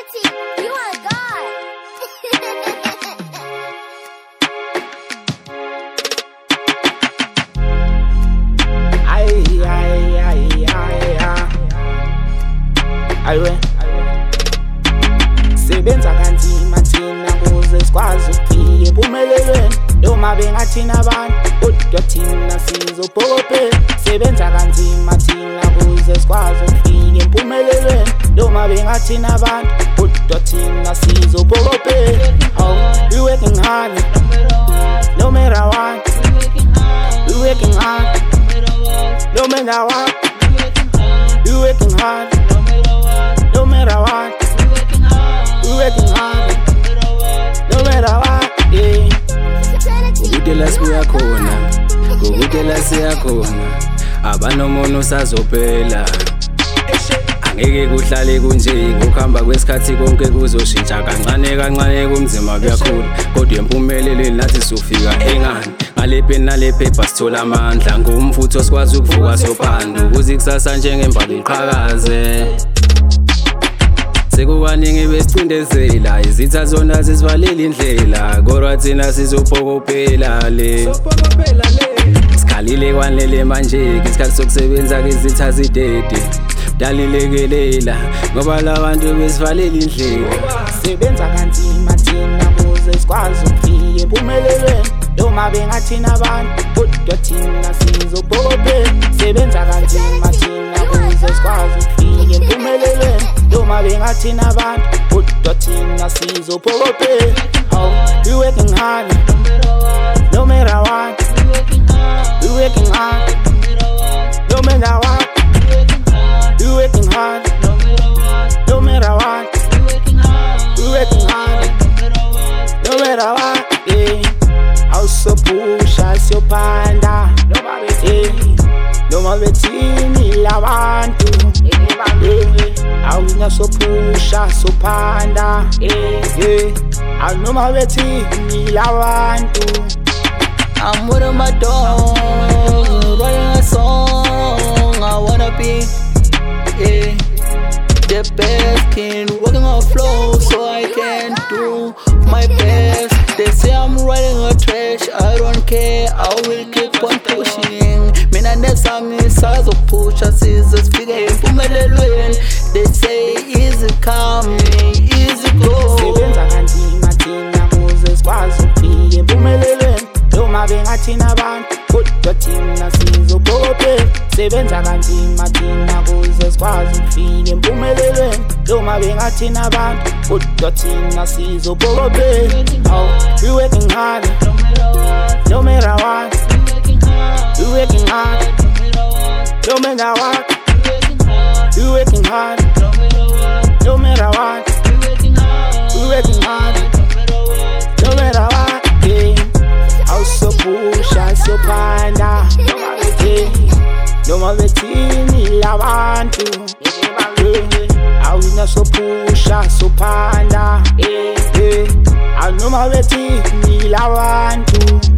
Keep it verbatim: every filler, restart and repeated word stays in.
Trinity, you are God. Ay, ay, ay, ay, ay. Aywe sebenza kanzima thina kuze sikwazi ukufika empumelelweni. Noma bengathina abantu kodwa thina sizophokopela. Sebenza kanzima thina kuze sikwazi ukufika empumelelweni. Noma bengathina abantu kodwa thina sizophokopela. Oh, we working hard, no matter what. We working hard, no matter what. We working hard, no matter what. We working hard, no matter what. Yeah. Ukudela siyakhona, ukudela siyakhona. Abanomono usazophela. Angeke kuhlale kunje, ngokuhamba kwesikhathi konke kuzoshintsha kancane kancane kumzima kuyakhula. Kodwa empumelelweni nathi sofika engani. Ngale pen nale paper sithola amandla, ngumfutho sikwazi ukuvuka sophando, ukuze ikusasa njengembali iqhakaze. Sekukaningi besicindezela, izitha zona zisivalela indlela, kodwa thina sizophokopela le. Sikhalile kwanele manje, isikhathi sokusebenza izitha zidede. Dalilekelela ngoba labantu besivalela indlela. Sebenza kanzima thina kuze sikwazi ukufika empumelelweni. Noma bengathina abantu kodwa thina sizophokopela. Sebenza kanzima thina kuze sikwazi ukufika empumelelweni. Noma bengathina abantu kodwa thina sizophokopela. Oh, we working hard, no matter what. We working hard, no matter what. We working hard, no matter what. We working hard, no matter what. Yeah. Awusopusha siyopanda, yeah. Noma bethini labantu, yeah. Awunasopusha sopanda, yeah. Noma bethini labantu. I'm with my dog, writing a song. I wanna be, yeah, the best king, working on flow so I can do my best. They say I'm writing a trash, I don't care, I will keep on pushing. Mina nesami sazopusha sizofika empumelelweni. They say easy coming, easy go. Sebenza kanzima thina kuze sikwazi ukufika empumelelweni. Noma bengathina abantu kodwa thina sizophokopela. Sebenza kanzima thina kuze sikwazi ukufika empumelelweni. Noma bengathina abantu kodwa thina sizophokopela. Oh, we working hard, no matter what. We working hard, no matter what. We working hard, no matter what. We working hard, no matter what. Yeah. Awusopusha siyopanda, yeah. Noma bethini labantu, yeah. Awunasopusha sopanda, yeah. Noma bethini labantu.